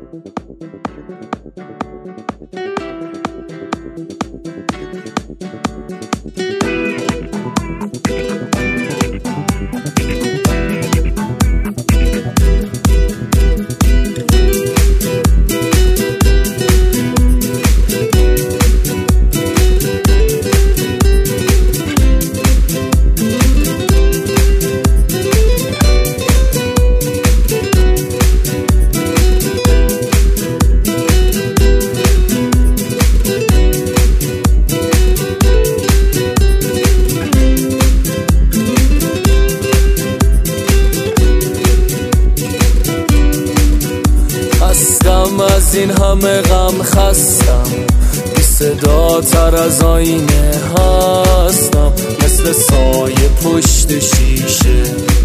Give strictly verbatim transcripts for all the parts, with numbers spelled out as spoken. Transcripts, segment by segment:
از این همه غم خستم، بی صدا تر از آینه هستم، مثل سایه پشت شیشه.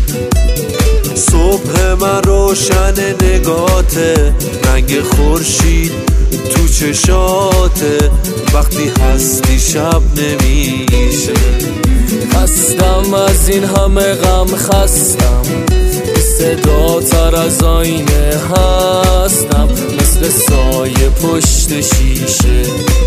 صبح من روشن نگاته، رنگ خورشید تو چشاته، وقتی هستی شب نمیشه. خستم از این همه غم خستم، بی صدا تر از آینه هستم، مثل سایه پشت شیشه.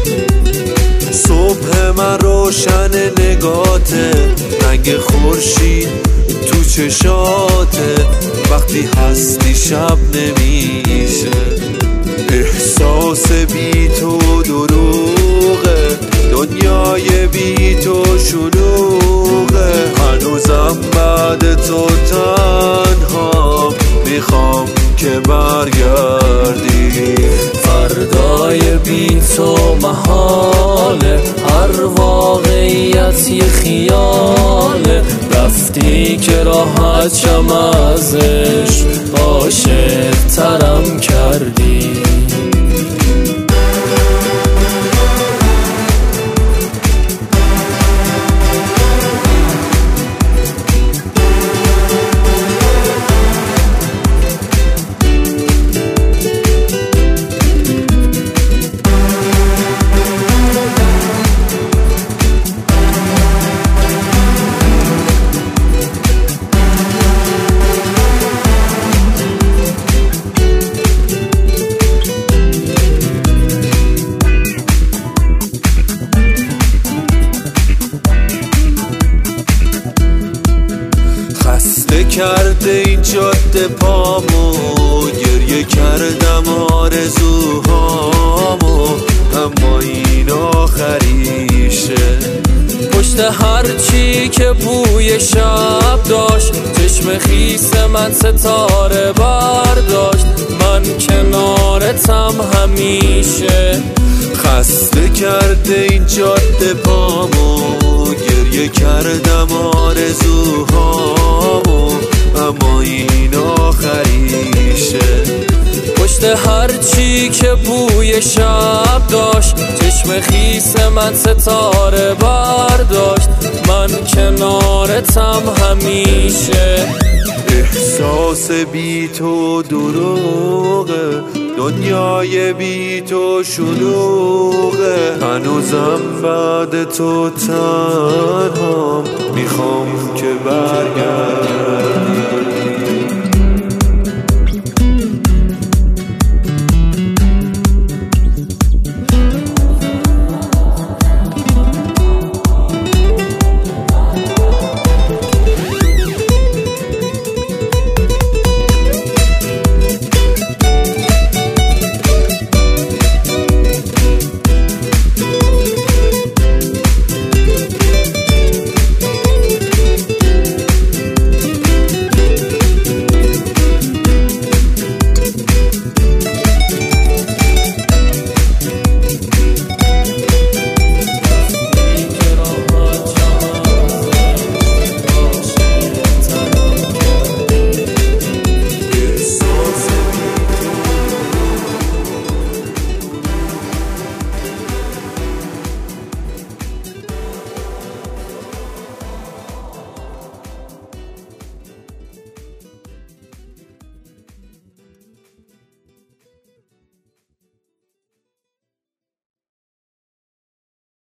صبح من روشن نگاته، رنگ خورشید تو چشاته، وقتی هستی شب نمیشه. احساس بی تو دروغه، دنیای بی تو شلوغه، هنوزم بعد تو تنها میخوام که برگردی. فردای بی تو محاله، هر واقعیت یه خیاله، رفتی که راحت شم ازش، عاشق ترم کردی. خسته کرده این جاده پامو، گریه کردم آرزوهامو، اما این آخریشه. پشت هرچی که بوی شب داشت، چشم خیس من ستاره برداشت، من کنارتم همیشه. خسته کرده این جاده پامو، گریه کردم آرزوهامو، اما این آخریشه. پشت هرچی که بوی شب داشت، چشم خیس من ستاره برداشت، من کنارتم همیشه. احساس بی تو دروغه، دنیای بی تو شلوغه، هنوزم بعد تو تنها میخوام که برگردی.